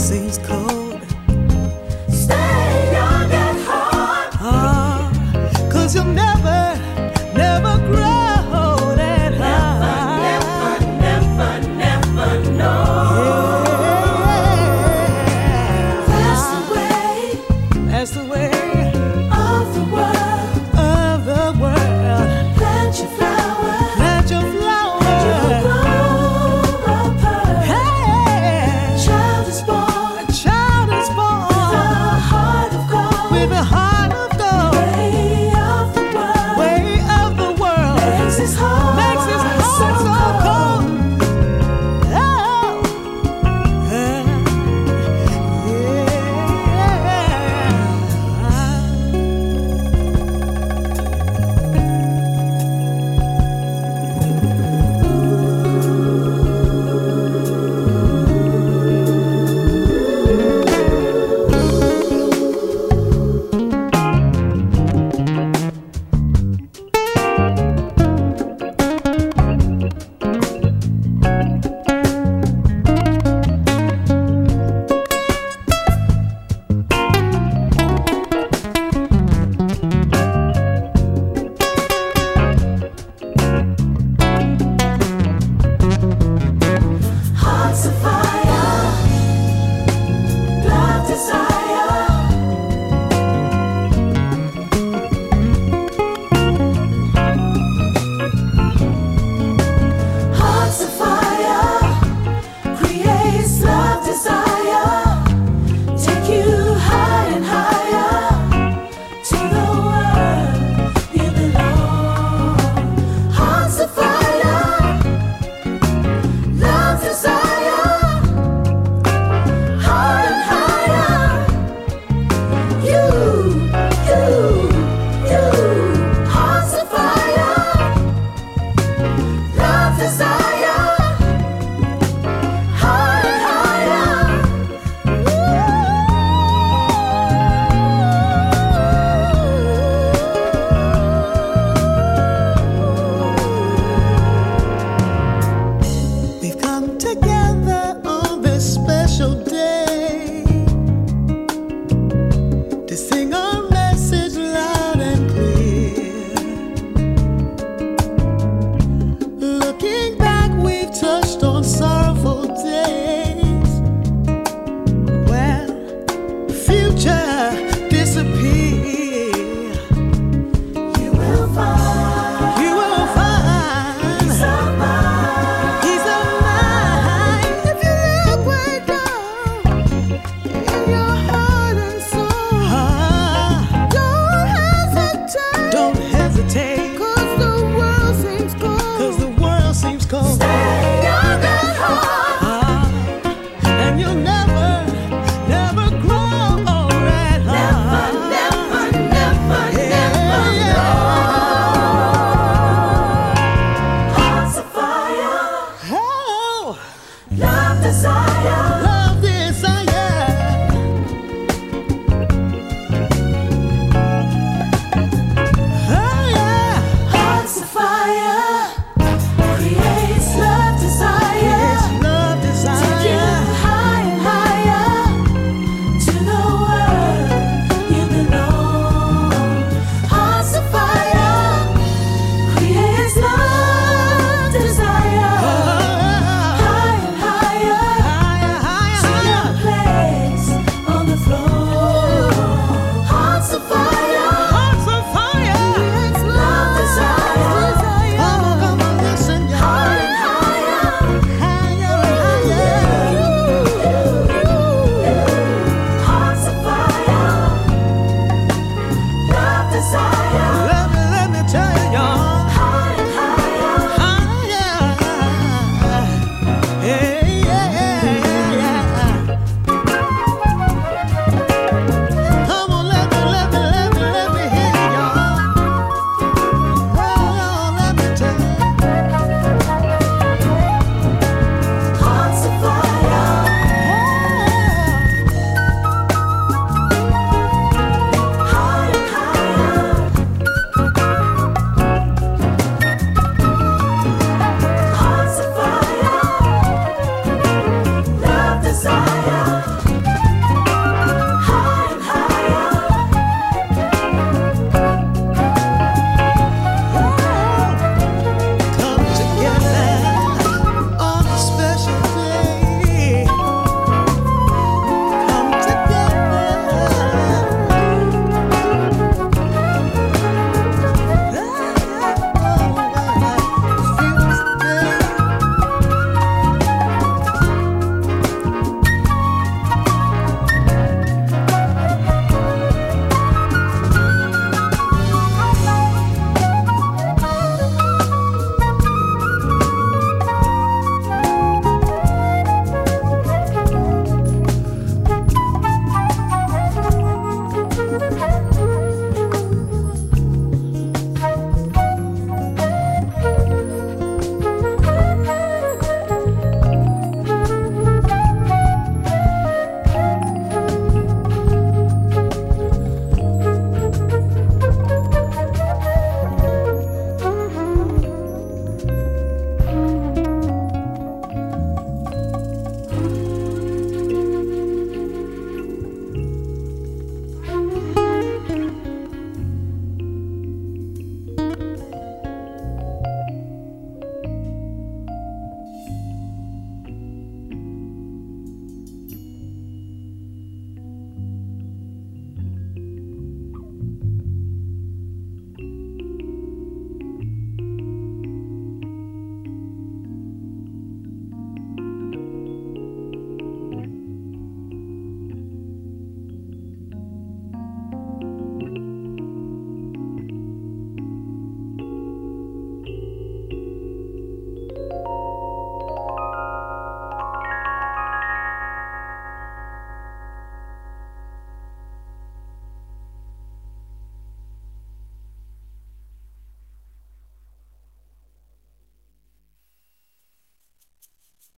seems cold. Stay young at heart. 'Cause you'll never, never grow old at heart. Never know. That's the way. That's the way Of the world. of the world. Plant your flower. Plant your flower. You'll grow up her. Hey, Child is born. a child is The born heart of gold. with a heart of gold. Way of the world. Way of the world Makes his heart, makes his heart so cold. Oh, Hearts of fire. Love, desire. Hearts of fire. Creates love, desire. Take you high and higher. To the world you belong. Hearts of fire. Love, desire, higher and higher. You, hearts of fire. Love, desire, higher and higher. we've come together on this special day to sing our message loud and clear. Looking back, we've touched on sorrowful days. Well, the future disappear. You will find You will find peace of mind. peace of mind if you look way down in your heart and soul. Don't hesitate, 'cause the world seems cold. Stay young at heart. And you'll never, never grow old at heart. Never Yeah. know. Hearts of fire. Oh, Love, desire.